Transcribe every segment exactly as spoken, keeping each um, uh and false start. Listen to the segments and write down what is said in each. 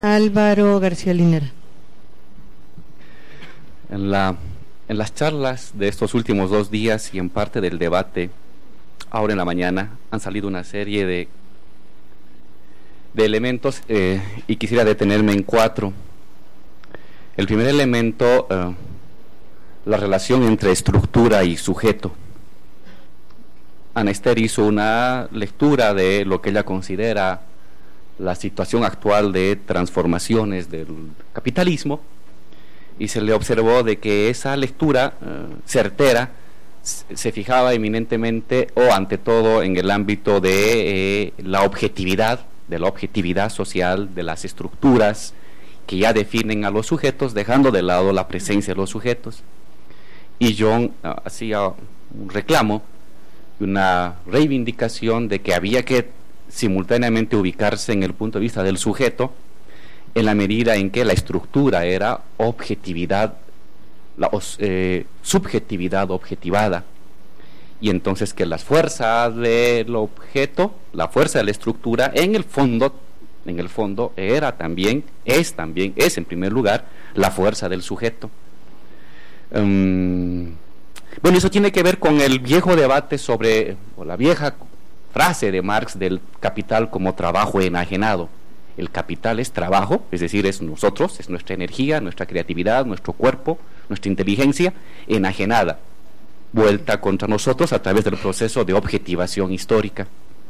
Álvaro García Linera. En, la, en las charlas de estos últimos dos días y en parte del debate, ahora en la mañana, han salido una serie de, de elementos eh, y quisiera detenerme en cuatro. El primer elemento, eh, la relación entre estructura y sujeto. Ana Esther hizo una lectura de lo que ella considera la situación actual de transformaciones del capitalismo, y se le observó de que esa lectura uh, certera se fijaba eminentemente o ante todo en el ámbito de eh, la objetividad, de la objetividad social, de las estructuras que ya definen a los sujetos, dejando de lado la presencia de los sujetos. Y John uh, hacía un reclamo, una reivindicación de que había que simultáneamente ubicarse en el punto de vista del sujeto, en la medida en que la estructura era objetividad, la eh, subjetividad objetivada, y entonces que las fuerzas del objeto, la fuerza de la estructura, en el fondo, en el fondo era también, es también, es en primer lugar, la fuerza del sujeto. Um, bueno, eso tiene que ver con el viejo debate sobre, o la vieja frase de Marx del capital como trabajo enajenado. El capital es trabajo, es decir, es nosotros, es nuestra energía, nuestra creatividad, nuestro cuerpo, nuestra inteligencia enajenada, vuelta contra nosotros a través del proceso de objetivación histórica.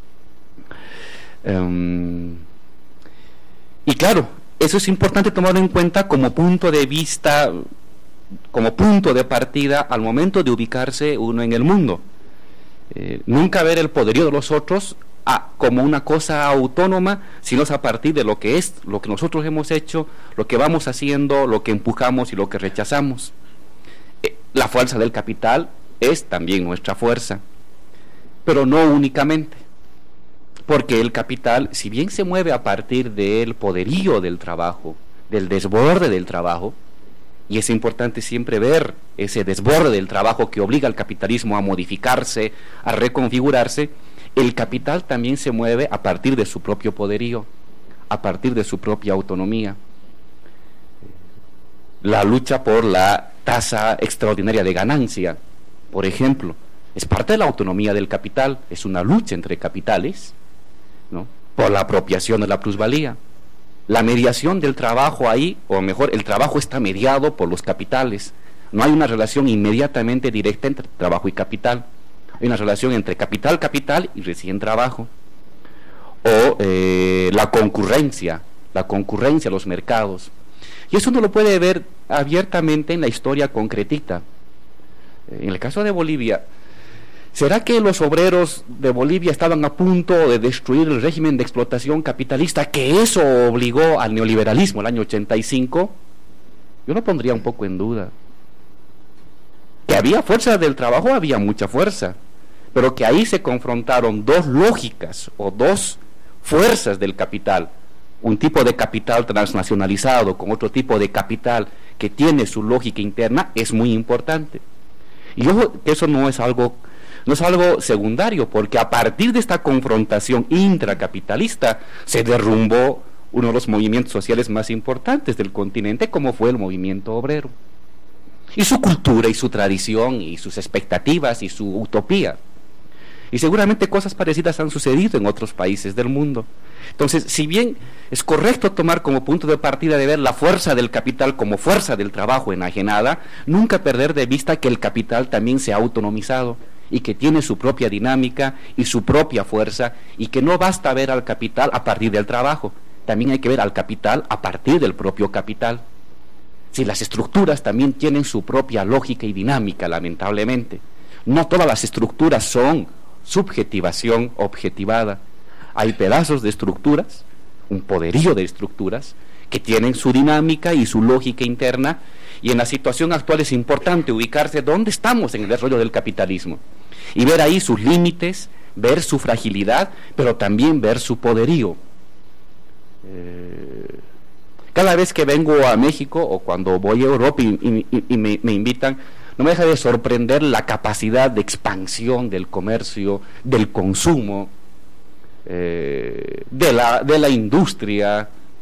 Um, y claro, eso es importante tomarlo en cuenta como punto de vista, como punto de partida al momento de ubicarse uno en el mundo. Eh, nunca ver el poderío de los otros a, como una cosa autónoma, sino a partir de lo que es, lo que nosotros hemos hecho, lo que vamos haciendo, lo que empujamos y lo que rechazamos. Eh, la fuerza del capital es también nuestra fuerza, pero no únicamente, porque el capital, si bien se mueve a partir del poderío del trabajo, del desborde del trabajo, y es importante siempre ver ese desborde del trabajo que obliga al capitalismo a modificarse, a reconfigurarse, el capital también se mueve a partir de su propio poderío, a partir de su propia autonomía. La lucha por la tasa extraordinaria de ganancia, por ejemplo, es parte de la autonomía del capital, es una lucha entre capitales, ¿no?, por la apropiación de la plusvalía. La mediación del trabajo ahí, o mejor, el trabajo está mediado por los capitales. No hay una relación inmediatamente directa entre trabajo y capital. Hay una relación entre capital, capital y recién trabajo. O eh, la concurrencia, la concurrencia a los mercados. Y eso uno lo puede ver abiertamente en la historia concretita. En el caso de Bolivia, ¿será que los obreros de Bolivia estaban a punto de destruir el régimen de explotación capitalista, que eso obligó al neoliberalismo el año ochenta y cinco? Yo lo pondría un poco en duda. Que había fuerza del trabajo, había mucha fuerza, pero que ahí se confrontaron dos lógicas o dos fuerzas del capital, un tipo de capital transnacionalizado con otro tipo de capital que tiene su lógica interna, es muy importante. Y ojo, que eso no es algo No es algo secundario, porque a partir de esta confrontación intracapitalista se derrumbó uno de los movimientos sociales más importantes del continente, como fue el movimiento obrero. Y su cultura, y su tradición, y sus expectativas, y su utopía. Y seguramente cosas parecidas han sucedido en otros países del mundo. Entonces, si bien es correcto tomar como punto de partida de ver la fuerza del capital como fuerza del trabajo enajenada, nunca perder de vista que el capital también se ha autonomizado, y que tiene su propia dinámica y su propia fuerza, y que no basta ver al capital a partir del trabajo, también hay que ver al capital a partir del propio capital. Si las estructuras también tienen su propia lógica y dinámica, lamentablemente, no todas las estructuras son subjetivación objetivada. Hay pedazos de estructuras, un poderío de estructuras, que tienen su dinámica y su lógica interna, y en la situación actual es importante ubicarse dónde estamos en el desarrollo del capitalismo, y ver ahí sus límites, ver su fragilidad, pero también ver su poderío. Eh, cada vez que vengo a México, o cuando voy a Europa y, y, y me, me invitan, no me deja de sorprender la capacidad de expansión del comercio, del consumo, eh, de la, de la industria,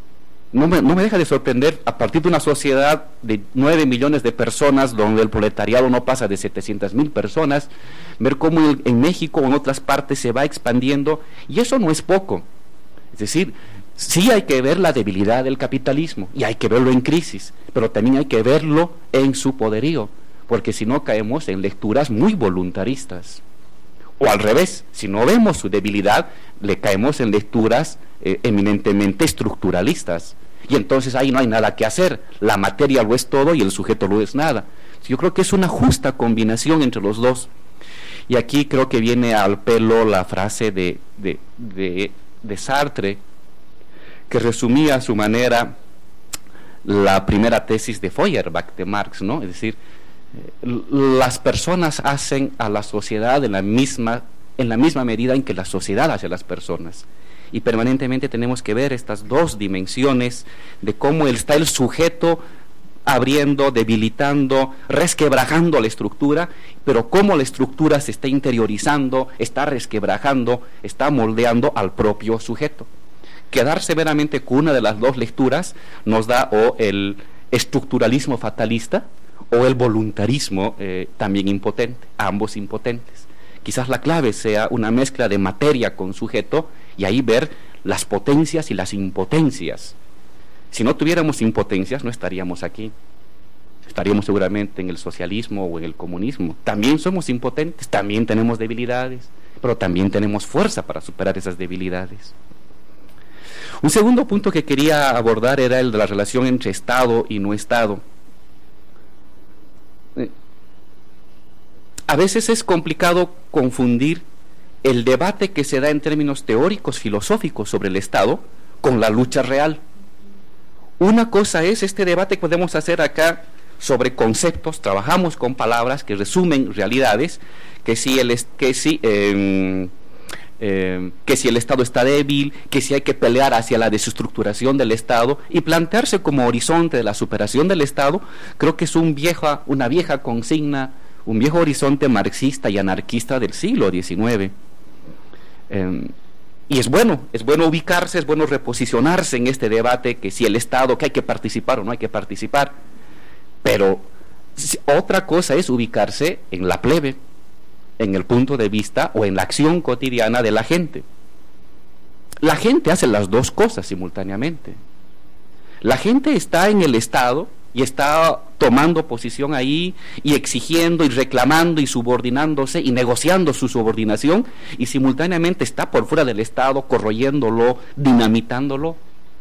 no me, no me deja de sorprender, a partir de una sociedad de nueve millones de personas, donde el proletariado no pasa de setecientas mil personas, ver cómo en México o en otras partes se va expandiendo, y eso no es poco. Es decir, sí hay que ver la debilidad del capitalismo, y hay que verlo en crisis, pero también hay que verlo en su poderío, porque si no caemos en lecturas muy voluntaristas. O al revés, si no vemos su debilidad, le caemos en lecturas eh, eminentemente estructuralistas. Y entonces ahí no hay nada que hacer. La materia lo es todo y el sujeto lo es nada. Yo creo que es una justa combinación entre los dos. Y aquí creo que viene al pelo la frase de, de, de, de Sartre, que resumía a su manera la primera tesis de Feuerbach de Marx, ¿no? Es decir, las personas hacen a la sociedad en la misma en la misma medida en que la sociedad hace a las personas, y permanentemente tenemos que ver estas dos dimensiones de cómo está el sujeto abriendo, debilitando, resquebrajando la estructura, pero cómo la estructura se está interiorizando, está resquebrajando, está moldeando al propio sujeto. Quedar severamente con una de las dos lecturas nos da o el estructuralismo fatalista o el voluntarismo eh, también impotente, ambos impotentes. Quizás la clave sea una mezcla de materia con sujeto, y ahí ver las potencias y las impotencias. Si no tuviéramos impotencias, no estaríamos aquí. Estaríamos seguramente en el socialismo o en el comunismo. También somos impotentes, también tenemos debilidades, pero también tenemos fuerza para superar esas debilidades. Un segundo punto que quería abordar era el de la relación entre Estado y no Estado. A veces es complicado confundir el debate que se da en términos teóricos, filosóficos sobre el Estado con la lucha real. Una cosa es este debate que podemos hacer acá sobre conceptos, trabajamos con palabras que resumen realidades, que si el, que si, eh, eh, que si el Estado está débil, que si hay que pelear hacia la desestructuración del Estado, y plantearse como horizonte de la superación del Estado. Creo que es un vieja, una vieja consigna, un viejo horizonte marxista y anarquista del siglo diecinueve. Eh, y es bueno, es bueno ubicarse, es bueno reposicionarse en este debate, que si el Estado, que hay que participar o no hay que participar. Pero si, otra cosa es ubicarse en la plebe, en el punto de vista o en la acción cotidiana de la gente. La gente hace las dos cosas simultáneamente. La gente está en el Estado y está tomando posición ahí y exigiendo y reclamando y subordinándose y negociando su subordinación, y simultáneamente está por fuera del Estado corroyéndolo, dinamitándolo.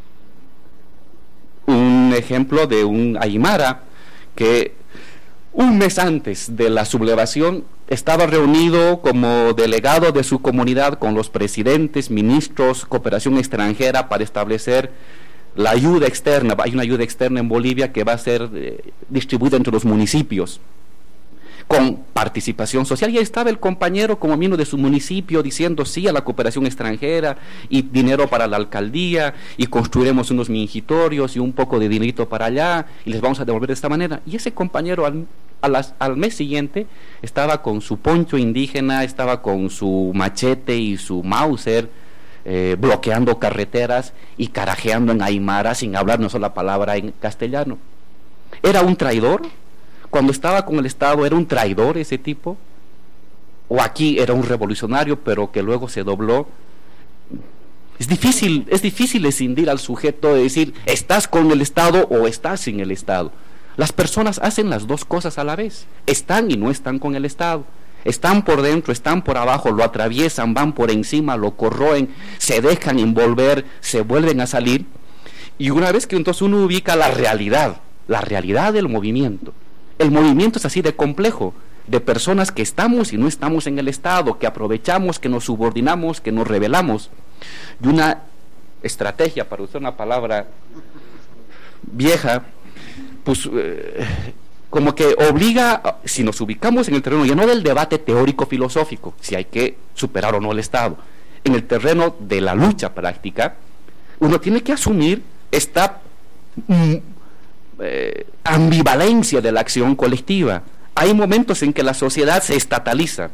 Un ejemplo de un aymara que un mes antes de la sublevación estaba reunido como delegado de su comunidad con los presidentes, ministros, cooperación extranjera, para establecer la ayuda externa. Hay una ayuda externa en Bolivia que va a ser eh, distribuida entre los municipios con participación social, y ahí estaba el compañero como miembro de su municipio diciendo sí a la cooperación extranjera y dinero para la alcaldía, y construiremos unos mingitorios y un poco de dinerito para allá y les vamos a devolver de esta manera. Y ese compañero al, a las, al mes siguiente estaba con su poncho indígena, estaba con su machete y su Mauser, Eh, bloqueando carreteras y carajeando en aymara sin hablar una sola palabra en castellano. ¿Era un traidor? Cuando estaba con el Estado, ¿era un traidor ese tipo? ¿O aquí era un revolucionario pero que luego se dobló? Es difícil, es difícil escindir al sujeto de decir, ¿estás con el Estado o estás sin el Estado? Las personas hacen las dos cosas a la vez, están y no están con el Estado. Están por dentro, están por abajo, lo atraviesan, van por encima, lo corroen, se dejan envolver, se vuelven a salir. Y una vez que entonces uno ubica la realidad, la realidad del movimiento, el movimiento es así de complejo, de personas que estamos y no estamos en el Estado, que aprovechamos, que nos subordinamos, que nos rebelamos. Y una estrategia, para usar una palabra vieja, pues eh, como que obliga, si nos ubicamos en el terreno ya no del debate teórico-filosófico, si hay que superar o no el Estado, en el terreno de la lucha práctica, uno tiene que asumir esta mm, eh, ambivalencia de la acción colectiva. Hay momentos en que la sociedad se estataliza,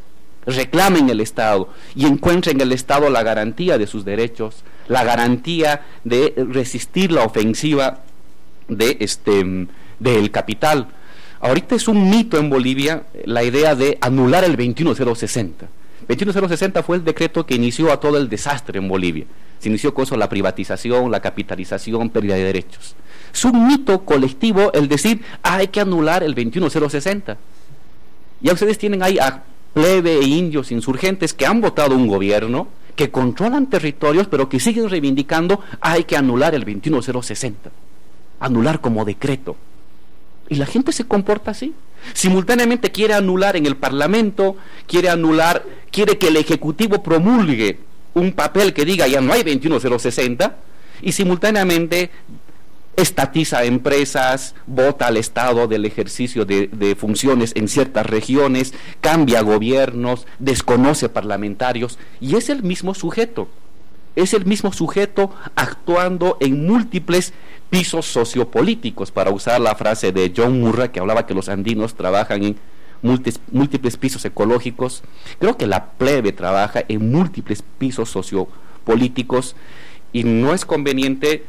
reclamen el Estado y encuentren en el Estado la garantía de sus derechos, la garantía de resistir la ofensiva de este del capital. Ahorita es un mito en Bolivia la idea de anular el veintiuno cero sesenta. veintiuno cero sesenta fue el decreto que inició a todo el desastre en Bolivia. Se inició con eso la privatización, la capitalización, pérdida de derechos. Es un mito colectivo el decir, ah, hay que anular el veintiuno cero sesenta. Ya ustedes tienen ahí a plebe e indios insurgentes que han votado un gobierno, que controlan territorios, pero que siguen reivindicando, ah, hay que anular el veintiuno cero sesenta. Anular como decreto. Y la gente se comporta así. Simultáneamente quiere anular en el Parlamento, quiere anular, quiere que el Ejecutivo promulgue un papel que diga ya no hay veintiuno cero sesenta, y simultáneamente estatiza empresas, vota al Estado del ejercicio de, de funciones en ciertas regiones, cambia gobiernos, desconoce parlamentarios, y es el mismo sujeto, es el mismo sujeto actuando en múltiples pisos sociopolíticos, para usar la frase de John Murray, que hablaba que los andinos trabajan en múltiples, múltiples pisos ecológicos. Creo que la plebe trabaja en múltiples pisos sociopolíticos, y no es conveniente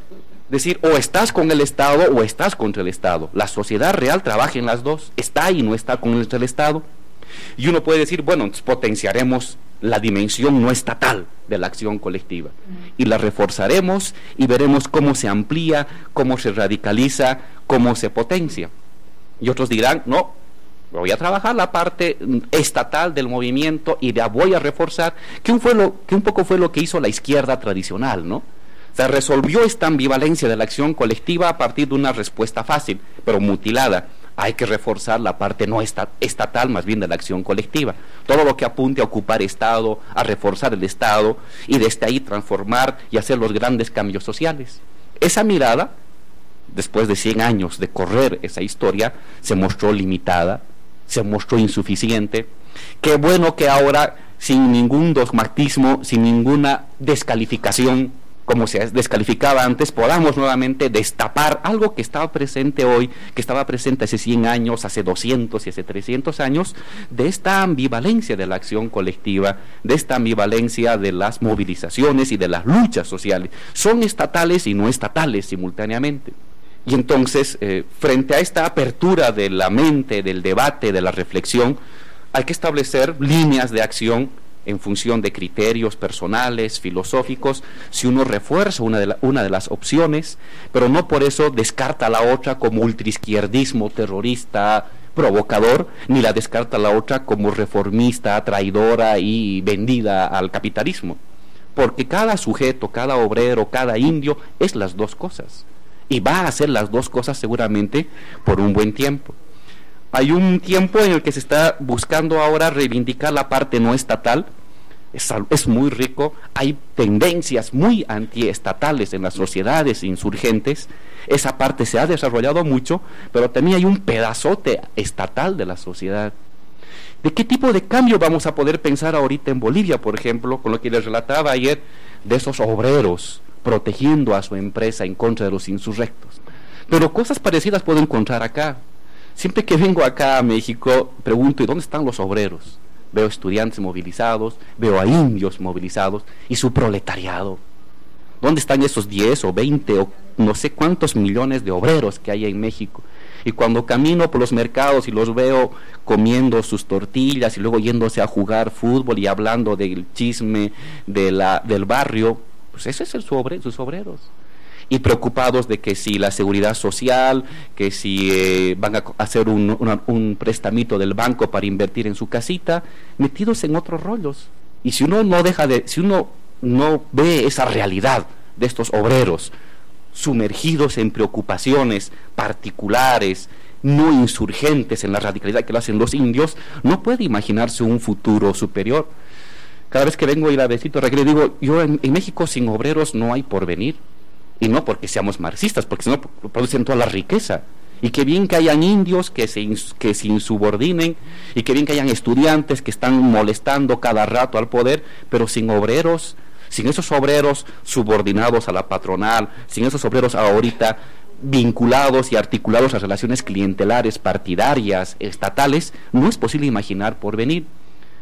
decir o estás con el Estado o estás contra el Estado. La sociedad real trabaja en las dos, está y no está con el Estado. Y uno puede decir, bueno, potenciaremos la dimensión no estatal de la acción colectiva y la reforzaremos y veremos cómo se amplía, cómo se radicaliza, cómo se potencia. Y otros dirán, no, voy a trabajar la parte estatal del movimiento y la voy a reforzar, que un, fue lo, que un poco fue lo que hizo la izquierda tradicional, ¿no? O sea, resolvió esta ambivalencia de la acción colectiva a partir de una respuesta fácil, pero mutilada. Hay que reforzar la parte no estatal, más bien de la acción colectiva. Todo lo que apunte a ocupar Estado, a reforzar el Estado, y desde ahí transformar y hacer los grandes cambios sociales. Esa mirada, después de cien años de correr esa historia, se mostró limitada, se mostró insuficiente. Qué bueno que ahora, sin ningún dogmatismo, sin ninguna descalificación, como se descalificaba antes, podamos nuevamente destapar algo que estaba presente hoy, que estaba presente hace cien años, hace doscientos y hace trescientos años, de esta ambivalencia de la acción colectiva, de esta ambivalencia de las movilizaciones y de las luchas sociales. Son estatales y no estatales simultáneamente. Y entonces, eh, frente a esta apertura de la mente, del debate, de la reflexión, hay que establecer líneas de acción en función de criterios personales, filosóficos. Si uno refuerza una de, la, una de las opciones, pero no por eso descarta la otra como ultraizquierdismo terrorista, provocador, ni la descarta la otra como reformista, traidora y vendida al capitalismo. Porque cada sujeto, cada obrero, cada indio es las dos cosas, y va a hacer las dos cosas seguramente por un buen tiempo. Hay un tiempo en el que se está buscando ahora reivindicar la parte no estatal. Es, es muy rico. Hay tendencias muy antiestatales en las sociedades insurgentes. Esa parte se ha desarrollado mucho, pero también hay un pedazote estatal de la sociedad. ¿De qué tipo de cambio vamos a poder pensar ahorita en Bolivia, por ejemplo, con lo que les relataba ayer de esos obreros protegiendo a su empresa en contra de los insurrectos? Pero cosas parecidas puedo encontrar acá. Siempre que vengo acá a México, pregunto, ¿y dónde están los obreros? Veo estudiantes movilizados, veo a indios movilizados, y su proletariado. ¿Dónde están esos diez o veinte o no sé cuántos millones de obreros que hay en México? Y cuando camino por los mercados y los veo comiendo sus tortillas y luego yéndose a jugar fútbol y hablando del chisme de la, del barrio, pues ese es el su obre, sus obreros. Y preocupados de que si la seguridad social, que si eh, van a hacer un, una, un prestamito del banco para invertir en su casita, metidos en otros rollos. Y si uno no deja de, si uno no ve esa realidad de estos obreros sumergidos en preocupaciones particulares, no insurgentes en la radicalidad que lo hacen los indios, no puede imaginarse un futuro superior. Cada vez que vengo a ir a Besito Recreo digo, yo en, en México sin obreros no hay porvenir. Y no porque seamos marxistas, porque si no producen toda la riqueza. Y qué bien que hayan indios que se, que se insubordinen, y qué bien que hayan estudiantes que están molestando cada rato al poder, pero sin obreros, sin esos obreros subordinados a la patronal, sin esos obreros ahorita vinculados y articulados a relaciones clientelares, partidarias, estatales, no es posible imaginar porvenir.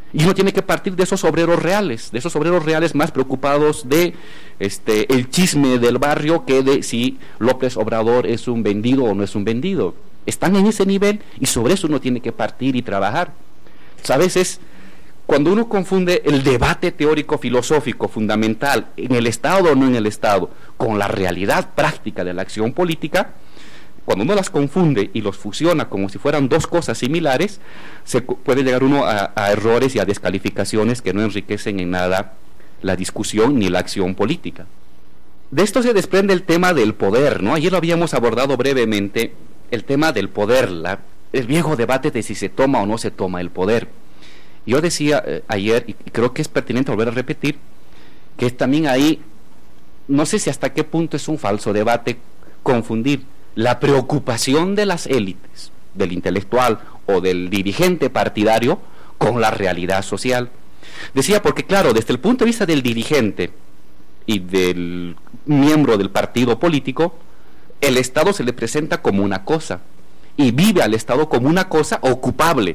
Y uno tiene que partir de esos obreros reales, de esos obreros reales más preocupados de este el chisme del barrio que de si López Obrador es un vendido o no es un vendido. Están en ese nivel y sobre eso uno tiene que partir y trabajar. Entonces, a veces, cuando uno confunde el debate teórico filosófico fundamental en el Estado o no en el Estado con la realidad práctica de la acción política, cuando uno las confunde y los fusiona como si fueran dos cosas similares, se puede llegar uno a, a errores y a descalificaciones que no enriquecen en nada la discusión ni la acción política. De esto se desprende el tema del poder, ¿no? Ayer lo habíamos abordado brevemente, el tema del poder, la, el viejo debate de si se toma o no se toma el poder. Yo decía eh, ayer, y creo que es pertinente volver a repetir, que también ahí, no sé si hasta qué punto es un falso debate confundir la preocupación de las élites, del intelectual o del dirigente partidario, con la realidad social. Decía porque, claro, desde el punto de vista del dirigente y del miembro del partido político, el Estado se le presenta como una cosa, y vive al Estado como una cosa ocupable,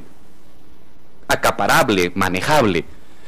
acaparable, manejable.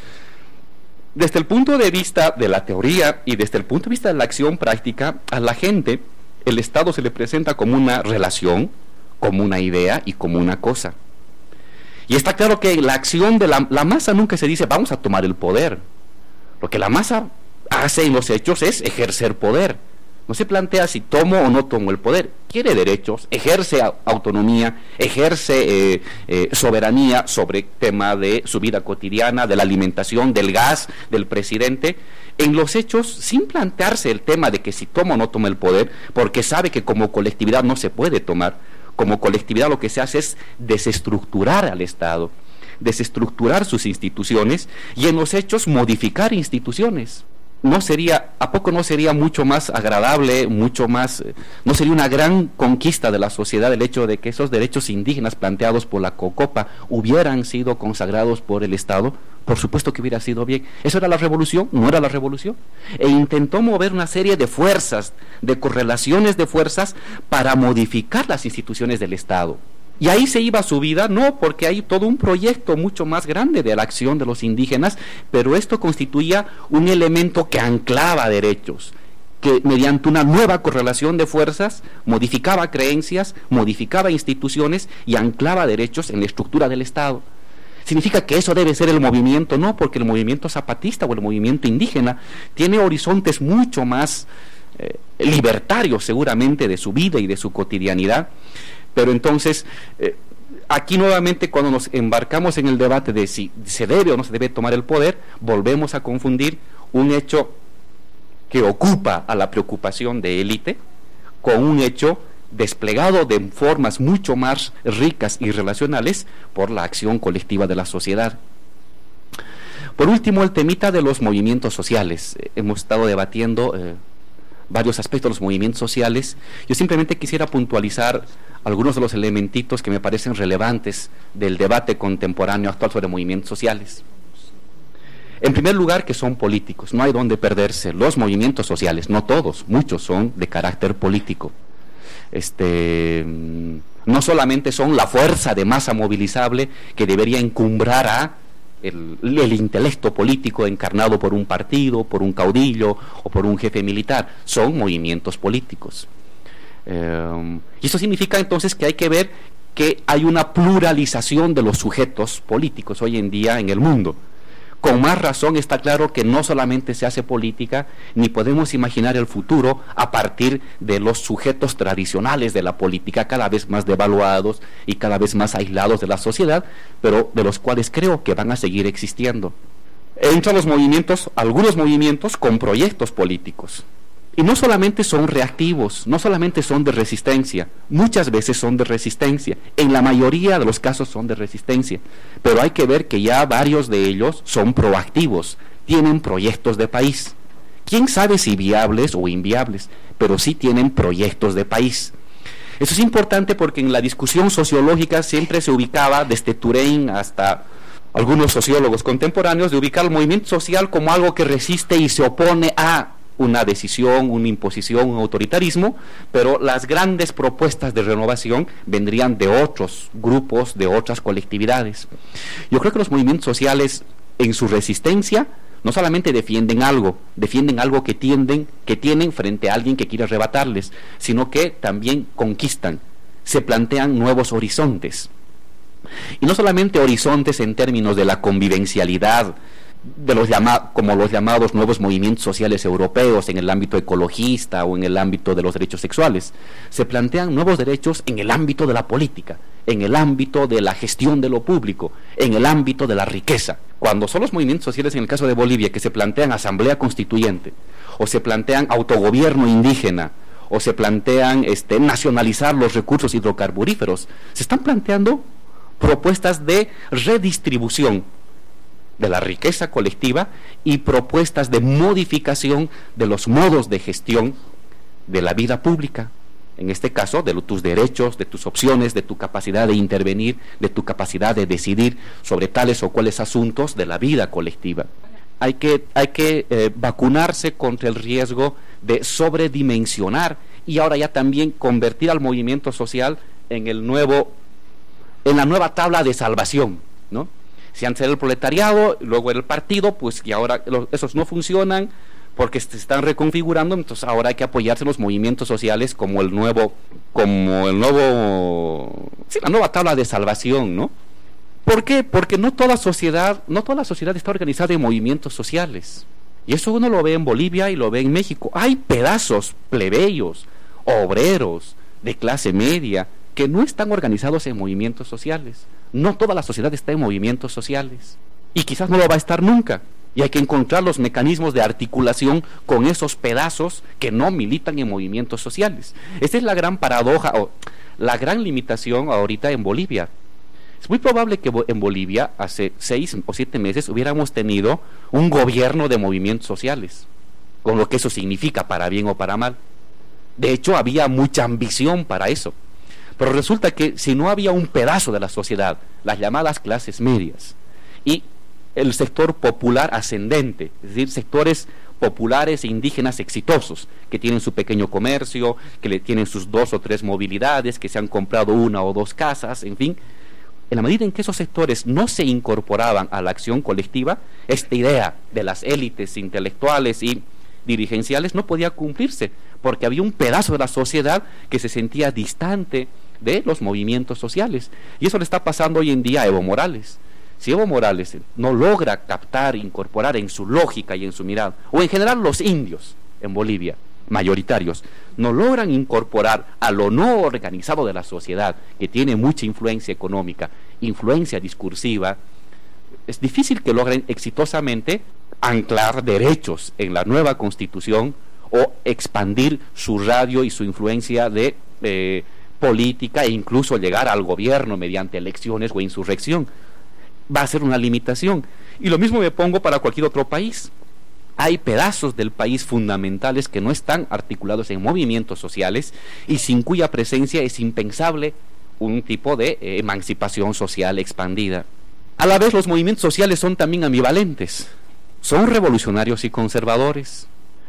Desde el punto de vista de la teoría y desde el punto de vista de la acción práctica, a la gente el Estado se le presenta como una relación, como una idea y como una cosa. Y está claro que la acción de la, la masa nunca se dice vamos a tomar el poder. Lo que la masa hace en los hechos es ejercer poder. No se plantea si tomo o no tomo el poder. Quiere derechos, ejerce autonomía, ejerce eh, eh, soberanía sobre el tema de su vida cotidiana, de la alimentación, del gas, del presidente. En los hechos, sin plantearse el tema de que si toma o no toma el poder, porque sabe que como colectividad no se puede tomar. Como colectividad lo que se hace es desestructurar al Estado, desestructurar sus instituciones y en los hechos modificar instituciones. No sería, ¿a poco no sería mucho más agradable, mucho más, no sería una gran conquista de la sociedad el hecho de que esos derechos indígenas planteados por la COCOPA hubieran sido consagrados por el Estado? Por supuesto que hubiera sido bien. ¿Eso era la revolución? ¿No era la revolución? E intentó mover una serie de fuerzas, de correlaciones de fuerzas para modificar las instituciones del Estado. Y ahí se iba su vida, no, porque hay todo un proyecto mucho más grande de la acción de los indígenas, pero esto constituía un elemento que anclaba derechos, que mediante una nueva correlación de fuerzas modificaba creencias, modificaba instituciones y anclaba derechos en la estructura del Estado. ¿Significa que eso debe ser el movimiento? No, porque el movimiento zapatista o el movimiento indígena tiene horizontes mucho más eh, libertarios seguramente de su vida y de su cotidianidad. Pero entonces, eh, aquí nuevamente cuando nos embarcamos en el debate de si se debe o no se debe tomar el poder, volvemos a confundir un hecho que ocupa a la preocupación de élite con un hecho desplegado de formas mucho más ricas y relacionales por la acción colectiva de la sociedad. Por último, el temita de los movimientos sociales. Eh, hemos estado debatiendo eh, varios aspectos de los movimientos sociales. Yo simplemente quisiera puntualizar algunos de los elementitos que me parecen relevantes del debate contemporáneo actual sobre movimientos sociales. En primer lugar, que son políticos, no hay donde perderse. Los movimientos sociales, no todos, muchos son de carácter político. Este, no solamente son la fuerza de masa movilizable que debería encumbrar a el, el intelecto político encarnado por un partido, por un caudillo o por un jefe militar, son movimientos políticos. Eh, y eso significa entonces que hay que ver que hay una pluralización de los sujetos políticos hoy en día en el mundo. Con más razón está claro que no solamente se hace política, ni podemos imaginar el futuro a partir de los sujetos tradicionales de la política, cada vez más devaluados y cada vez más aislados de la sociedad, pero de los cuales creo que van a seguir existiendo. Entran los movimientos, algunos movimientos con proyectos políticos. Y no solamente son reactivos, no solamente son de resistencia, muchas veces son de resistencia, en la mayoría de los casos son de resistencia, pero hay que ver que ya varios de ellos son proactivos, tienen proyectos de país. Quién sabe si viables o inviables, pero sí tienen proyectos de país. Eso es importante porque en la discusión sociológica siempre se ubicaba, desde Touraine hasta algunos sociólogos contemporáneos, de ubicar el movimiento social como algo que resiste y se opone a una decisión, una imposición, un autoritarismo, pero las grandes propuestas de renovación vendrían de otros grupos, de otras colectividades. Yo creo que los movimientos sociales, en su resistencia, no solamente defienden algo, defienden algo que tienden, que tienen frente a alguien que quiere arrebatarles, sino que también conquistan, se plantean nuevos horizontes. Y no solamente horizontes en términos de la convivencialidad, de los llama, como los llamados nuevos movimientos sociales europeos en el ámbito ecologista o en el ámbito de los derechos sexuales. Se plantean nuevos derechos en el ámbito de la política, en el ámbito de la gestión de lo público, en el ámbito de la riqueza. Cuando son los movimientos sociales, en el caso de Bolivia, que se plantean asamblea constituyente, o se plantean autogobierno indígena, o se plantean este, nacionalizar los recursos hidrocarburíferos, se están planteando propuestas de redistribución de la riqueza colectiva y propuestas de modificación de los modos de gestión de la vida pública, en este caso de lo, tus derechos, de tus opciones, de tu capacidad de intervenir, de tu capacidad de decidir sobre tales o cuales asuntos de la vida colectiva. Hay que, hay que eh, vacunarse contra el riesgo de sobredimensionar y ahora ya también convertir al movimiento social en el nuevo, en la nueva tabla de salvación, ¿no? Si antes era el proletariado, luego era el partido, pues y ahora los, esos no funcionan porque se están reconfigurando, entonces ahora hay que apoyarse en los movimientos sociales como el nuevo, como el nuevo, sí, la nueva tabla de salvación, ¿no? ¿Por qué? Porque no toda la sociedad, no toda la sociedad está organizada en movimientos sociales. Y eso uno lo ve en Bolivia y lo ve en México. Hay pedazos plebeyos, obreros, de clase media, que no están organizados en movimientos sociales. No toda la sociedad está en movimientos sociales y quizás no lo va a estar nunca, y hay que encontrar los mecanismos de articulación con esos pedazos que no militan en movimientos sociales. Esta es la gran paradoja o la gran limitación ahorita en Bolivia. Es muy probable que en Bolivia hace seis o siete meses hubiéramos tenido un gobierno de movimientos sociales, con lo que eso significa para bien o para mal. De hecho, había mucha ambición para eso. Pero resulta que si no había un pedazo de la sociedad, las llamadas clases medias, y el sector popular ascendente, es decir, sectores populares e indígenas exitosos, que tienen su pequeño comercio, que le tienen sus dos o tres movilidades, que se han comprado una o dos casas, en fin, en la medida en que esos sectores no se incorporaban a la acción colectiva, esta idea de las élites intelectuales y dirigenciales no podía cumplirse, porque había un pedazo de la sociedad que se sentía distante de los movimientos sociales. Y eso le está pasando hoy en día a Evo Morales. Si Evo Morales no logra captar, incorporar en su lógica y en su mirada, o en general los indios en Bolivia, mayoritarios, no logran incorporar a lo no organizado de la sociedad, que tiene mucha influencia económica, influencia discursiva, es difícil que logren exitosamente anclar derechos en la nueva constitución o expandir su radio y su influencia de eh, política e incluso llegar al gobierno mediante elecciones o insurrección. Va a ser una limitación. Y lo mismo me pongo para cualquier otro país. Hay pedazos del país fundamentales que no están articulados en movimientos sociales y sin cuya presencia es impensable un tipo de eh, emancipación social expandida. A la vez los movimientos sociales son también ambivalentes. Son revolucionarios y conservadores.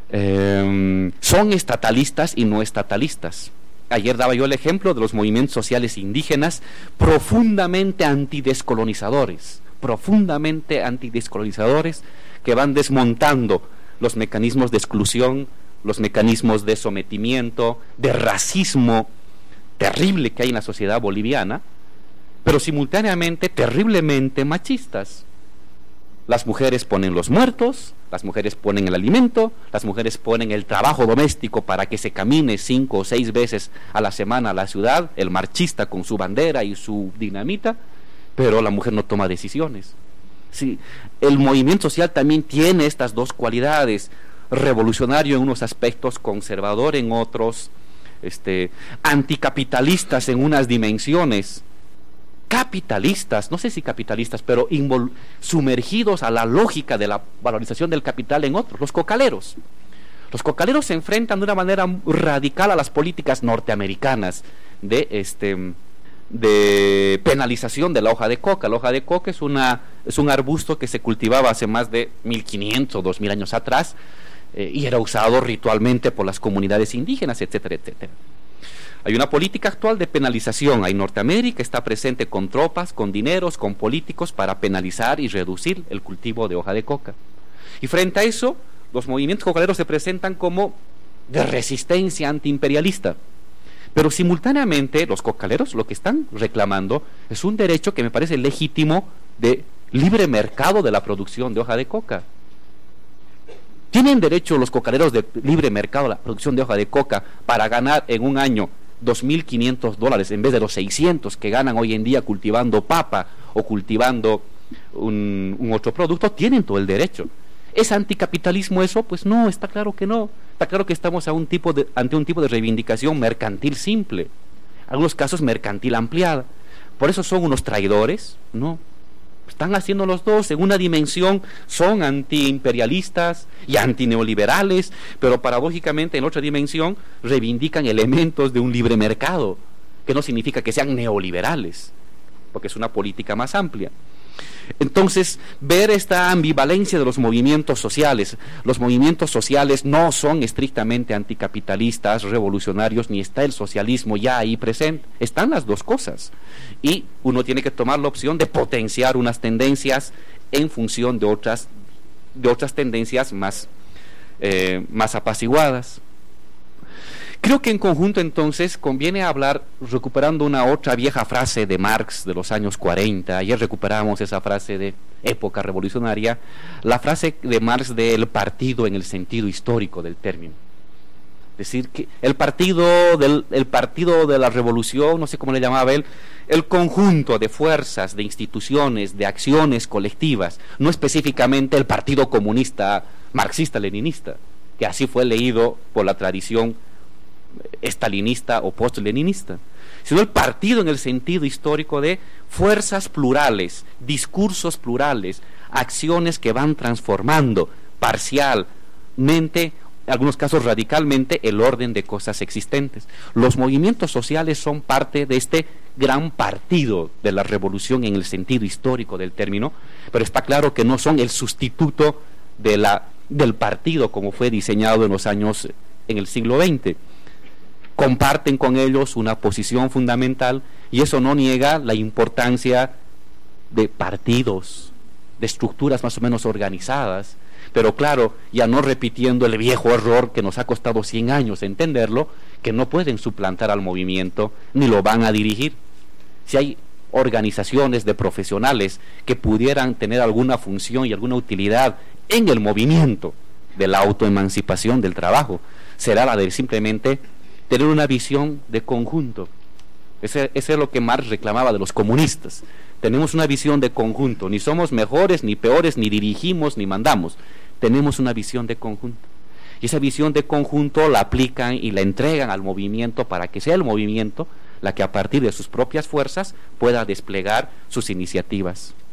Eh, son estatalistas y no estatalistas. Ayer daba yo el ejemplo de los movimientos sociales indígenas profundamente antidescolonizadores, profundamente antidescolonizadores que van desmontando los mecanismos de exclusión, los mecanismos de sometimiento, de racismo terrible que hay en la sociedad boliviana, pero simultáneamente terriblemente machistas. Las mujeres ponen los muertos, las mujeres ponen el alimento, las mujeres ponen el trabajo doméstico para que se camine cinco o seis veces a la semana a la ciudad, el marchista con su bandera y su dinamita, pero la mujer no toma decisiones. Sí, el movimiento social también tiene estas dos cualidades, revolucionario en unos aspectos, conservador en otros, este, anticapitalistas en unas dimensiones, capitalistas, no sé si capitalistas, pero invol- sumergidos a la lógica de la valorización del capital en otros, los cocaleros. Los cocaleros se enfrentan de una manera radical a las políticas norteamericanas de este de penalización de la hoja de coca. La hoja de coca es una es un arbusto que se cultivaba hace más de mil quinientos o dos mil años atrás, eh, y era usado ritualmente por las comunidades indígenas, etcétera, etcétera. Hay una política actual de penalización. Ahí Norteamérica está presente con tropas, con dineros, con políticos para penalizar y reducir el cultivo de hoja de coca. Y frente a eso, los movimientos cocaleros se presentan como de resistencia antiimperialista. Pero simultáneamente los cocaleros lo que están reclamando es un derecho que me parece legítimo de libre mercado de la producción de hoja de coca. ¿Tienen derecho los cocaleros de libre mercado a la producción de hoja de coca para ganar en un año dos mil quinientos dólares en vez de los seiscientos que ganan hoy en día cultivando papa o cultivando un, un otro producto? Tienen todo el derecho. ¿Es anticapitalismo eso? Pues no, está claro que no. Está claro que estamos a un tipo de, ante un tipo de reivindicación mercantil simple, en algunos casos mercantil ampliada. Por eso son unos traidores, ¿no? Están haciendo los dos en una dimensión, son antiimperialistas y antineoliberales, pero paradójicamente en otra dimensión reivindican elementos de un libre mercado, que no significa que sean neoliberales, porque es una política más amplia. Entonces, ver esta ambivalencia de los movimientos sociales. Los movimientos sociales no son estrictamente anticapitalistas, revolucionarios, ni está el socialismo ya ahí presente. Están las dos cosas. Y uno tiene que tomar la opción de potenciar unas tendencias en función de otras, de otras tendencias más, eh, más apaciguadas. Creo que en conjunto entonces conviene hablar, recuperando una otra vieja frase de Marx de los años cuarenta, ayer recuperamos esa frase de época revolucionaria, la frase de Marx del partido en el sentido histórico del término. Es decir, que el partido, del, el partido de la revolución, no sé cómo le llamaba él, el conjunto de fuerzas, de instituciones, de acciones colectivas, no específicamente el Partido Comunista Marxista-Leninista, que así fue leído por la tradición estalinista o post-leninista, sino el partido en el sentido histórico de fuerzas plurales, discursos plurales, acciones que van transformando parcialmente, en algunos casos radicalmente, el orden de cosas existentes. Los movimientos sociales son parte de este gran partido de la revolución en el sentido histórico del término, pero está claro que no son el sustituto de la, del partido como fue diseñado en los años, en el siglo veinte. Comparten con ellos una posición fundamental y eso no niega la importancia de partidos, de estructuras más o menos organizadas, pero claro, ya no repitiendo el viejo error que nos ha costado cien años entenderlo, que no pueden suplantar al movimiento ni lo van a dirigir. Si hay organizaciones de profesionales que pudieran tener alguna función y alguna utilidad en el movimiento de la autoemancipación del trabajo, será la de simplemente tener una visión de conjunto. Ese, ese es lo que Marx reclamaba de los comunistas. Tenemos una visión de conjunto, ni somos mejores, ni peores, ni dirigimos, ni mandamos. Tenemos una visión de conjunto. Y esa visión de conjunto la aplican y la entregan al movimiento para que sea el movimiento la que a partir de sus propias fuerzas pueda desplegar sus iniciativas.